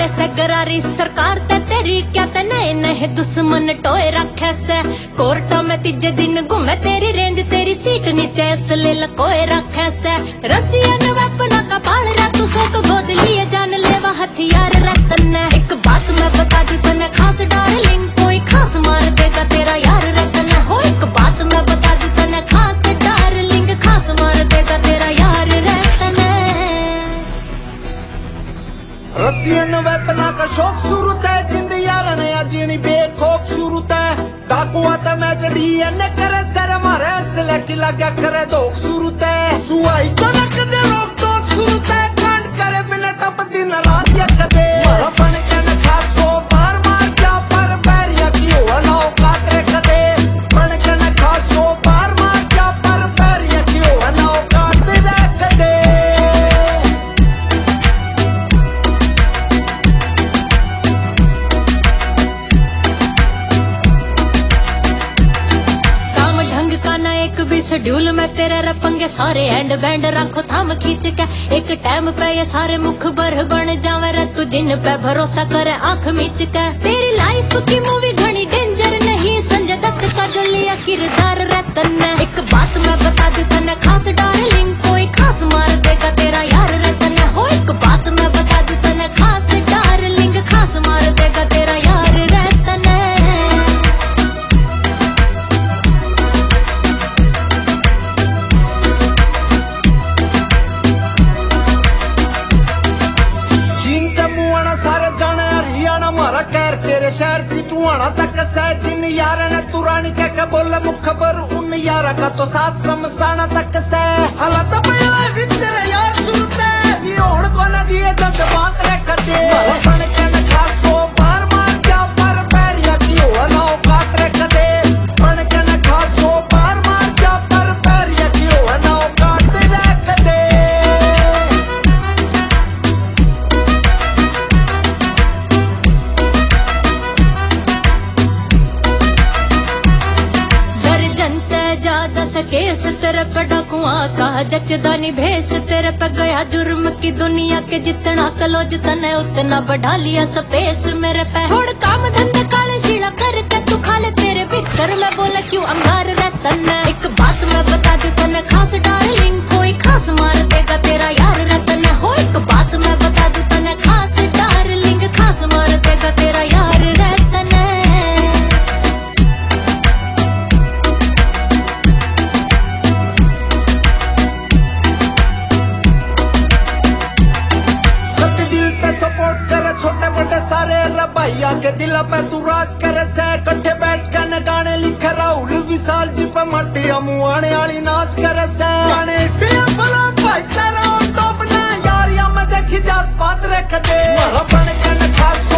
करे से गरारी सरकार ते तेरी क्या ते नए नए दुश्मन टोए रखे से कोर्टा में तीजे दिन घूमे तेरी रेंज तेरी सीट नीचे इसलिए लकोए रखे से रसियन वेपना का पाल रहा तू सो तो गोद लिए जान लेवा हथियार रतन एक बात मैं बता दूं तने खास डार्लिंग कोई खास मार देगा तेरा यार रतन हो एक बात मैं बता दूं तने खास डार्लिंग खास मार देगा तेरा यार रतन रसियन वेपना का शौक शुरू है जिंद यार ने जीनी बेखौफ शुरू है डाकुआ ते मैं चढ़ी ने करे सर मारे असले की लगा करे दोख शुरू है सुआई तो रख दे रोक टोक शुरू है कांड करे बिना टप दिन रात या कदे मारा बन के न खासो बार मार जा पर बैरिया की हो ना काटरे कदे बन के न खासो बार मार जा पर बैरिया की हो ना काटरे कदे शेड्यूल में तेरे रपंगे सारे एंड बैंड रखो थाम खींच के एक टाइम पे ये सारे मुख बर बन जावे रे तू जिन पे भरोसा करे आंख मीच के तेरी लाइफ की मूवी घनी डेंजर नहीं संजय दत्त का जो लिया किरदार रतन एक बात मैं बता दूं तने खास डार्लिंग कोई खास मार देगा तेरा यार रतन हो एक बात मैं बता दूं तने खास डार्लिंग खास मार देगा तेरा यार रतन तेरे शहर की चुआना तक जिन यार ने तुरानी के बोले मुखबर उन यार का तो साथ समसाना तक से हालात तेरे यार सुनते ये होड़ को न दिए जब बात रे कदे बन के न खासो बार मार जा पर पैरिया की हो ना काट रे कदे बन के न खासो बार मार जा पर पैरिया की हो ना काट रे कदे केस तेरे पे डाकुआ का जचदानी भेस तेरे पे गया जुर्म की दुनिया के जितना कलो जितने उतना बढ़ा लिया स्पेस मेरे पे छोड़ काम धंधे काले शीला करके तू खा ले तेरे भीतर में बोला क्यों अंगार रतन एक बात मैं बता दूं तने खास डार्लिंग कोई खास मार देगा तेरा यार रतन हो एक बात मैं बता दूं तने खास डार्लिंग खास मार देगा तेरा यार रतन छोटे मोटे सारे रबाइया के दिल पे तू राज करे से कट्ठे बैठ के न गाने लिखे राहुल विशाल जी पे मटिया मुआने वाली नाच करे से गाने फला भाई तेरा टॉप ना यार या मैं देखी जात बात रख दे बन के न खास